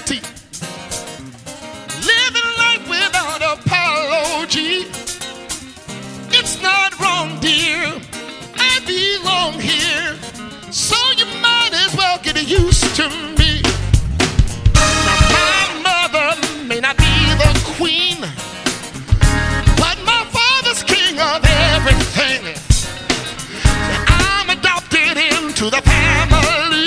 sincerity, living life without apology. It's not wrong, dear. I belong here, so you might as well get used to me. Now, my mother may not be the queen, but my father's king of everything. I'm adopted into the family.